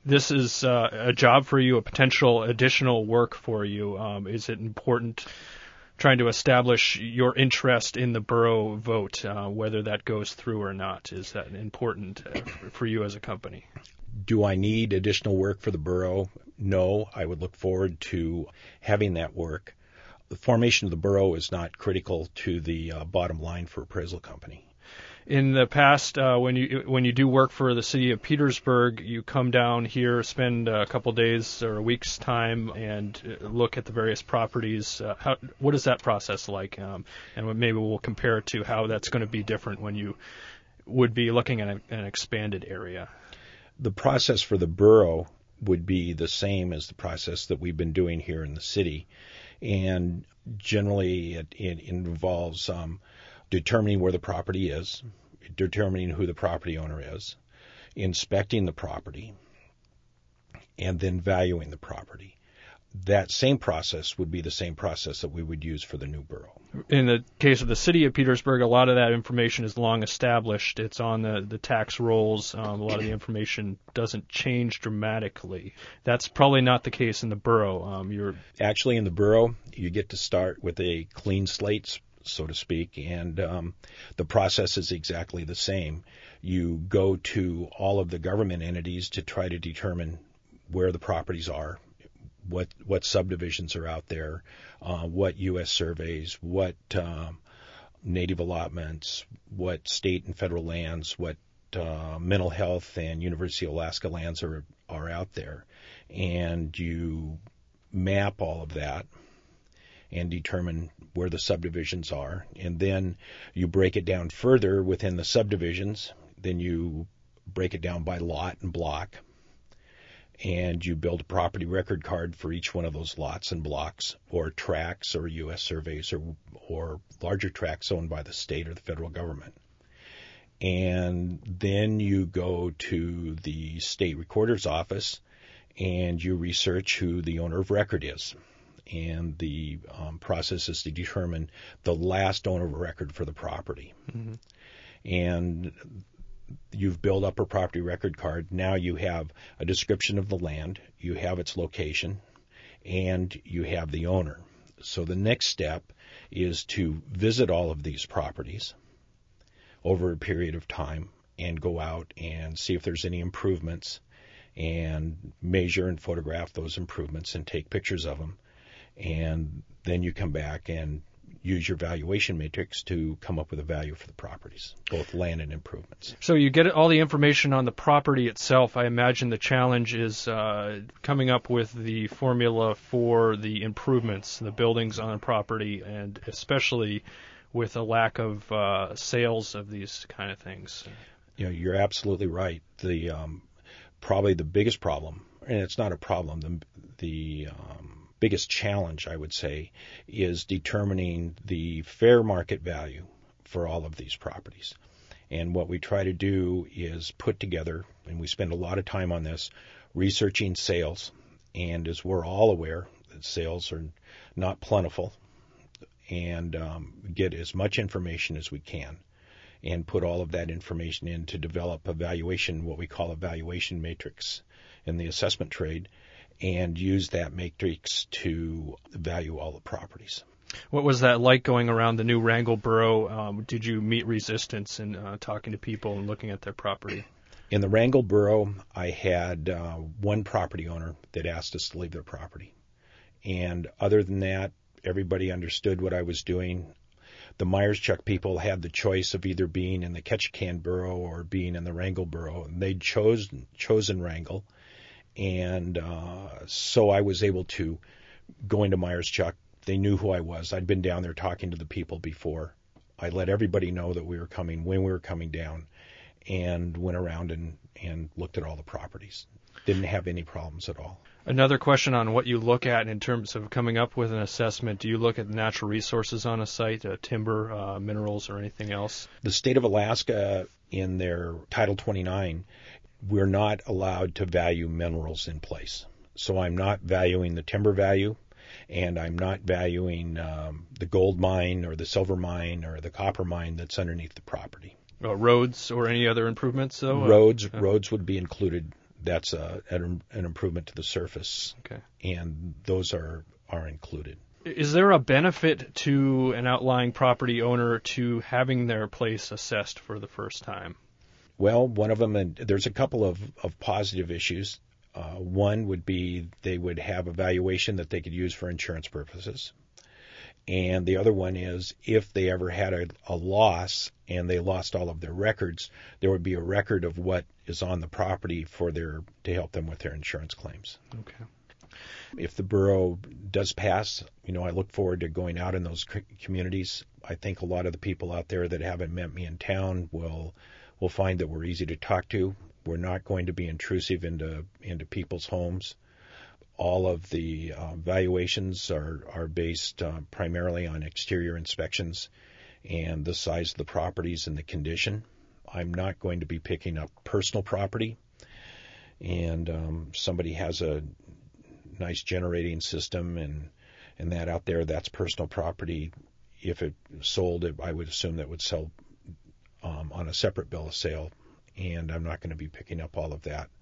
This is a job for you, a potential additional work for you. Is it important trying to establish your interest in the borough vote, whether that goes through or not? Is that important for you as a company? Do I need additional work for the borough? No, I would look forward to having that work. The formation of the borough is not critical to the bottom line for appraisal company. In the past, when you do work for the city of Petersburg, you come down here, spend a couple days or a week's time, and look at the various properties. What is that process like? And maybe we'll compare it to how that's going to be different when you would be looking at an expanded area. The process for the borough would be the same as the process that we've been doing here in the city, and generally it involves determining where the property is, determining who the property owner is, inspecting the property, and then valuing the property. That same process would be the same process that we would use for the new borough. In the case of the city of Petersburg, a lot of that information is long established. It's on the tax rolls. A lot of the information doesn't change dramatically. That's probably not the case in the borough. Actually, in the borough, you get to start with a clean slate, so to speak, and the process is exactly the same. You go to all of the government entities to try to determine where the properties are, what subdivisions are out there, what U.S. surveys, what native allotments, what state and federal lands, what mental health and University of Alaska lands are out there. And you map all of that and determine where the subdivisions are. And then you break it down further within the subdivisions. Then you break it down by lot and block. And you build a property record card for each one of those lots and blocks, or tracts, or U.S. surveys, or larger tracts owned by the state or the federal government. And then you go to the state recorder's office and you research who the owner of record is. And the process is to determine the last owner of record for the property. Mm-hmm. And you've built up a property record card. Now you have a description of the land, you have its location, and you have the owner. So the next step is to visit all of these properties over a period of time and go out and see if there's any improvements and measure and photograph those improvements and take pictures of them. And then you come back and use your valuation matrix to come up with a value for the properties, both land and improvements. So you get all the information on the property itself. I imagine the challenge is coming up with the formula for the improvements, the buildings on the property, and especially with a lack of sales of these kind of things. You know, you're absolutely right. The probably the biggest problem, and it's not a problem, the biggest challenge, I would say, is determining the fair market value for all of these properties. And what we try to do is put together, and we spend a lot of time on this, researching sales. And as we're all aware, that sales are not plentiful, and get as much information as we can and put all of that information in to develop a valuation, what we call a valuation matrix in the assessment trade, and use that matrix to value all the properties. What was that like going around the new Wrangell Borough? Did you meet resistance in talking to people and looking at their property? In the Wrangell Borough, I had one property owner that asked us to leave their property. And other than that, everybody understood what I was doing. The Myers-Chuck people had the choice of either being in the Ketchikan Borough or being in the Wrangell Borough, and they'd chosen Wrangell. And so I was able to go into Myers-Chuck. They knew who I was. I'd been down there talking to the people before. I let everybody know that we were coming, when we were coming down, and went around and looked at all the properties. Didn't have any problems at all. Another question on what you look at in terms of coming up with an assessment. Do you look at natural resources on a site, timber, minerals, or anything else? The state of Alaska, in their Title 29, we're not allowed to value minerals in place. So I'm not valuing the timber value, and I'm not valuing the gold mine or the silver mine or the copper mine that's underneath the property. Roads or any other improvements, though? Roads would be included That's an improvement to the surface, Okay. and those are included. Is there a benefit to an outlying property owner to having their place assessed for the first time? Well, one of them, and there's a couple of positive issues. One would be they would have a valuation that they could use for insurance purposes. And the other one is if they ever had a loss and they lost all of their records, there would be a record of what is on the property to help them with their insurance claims. Okay. If the borough does pass, I look forward to going out in those communities. I think a lot of the people out there that haven't met me in town will find that we're easy to talk to. We're not going to be intrusive into people's homes. All of the valuations are based primarily on exterior inspections and the size of the properties and the condition. I'm not going to be picking up personal property, and somebody has a nice generating system and that out there, that's personal property. If it sold, I would assume that would sell on a separate bill of sale, and I'm not going to be picking up all of that.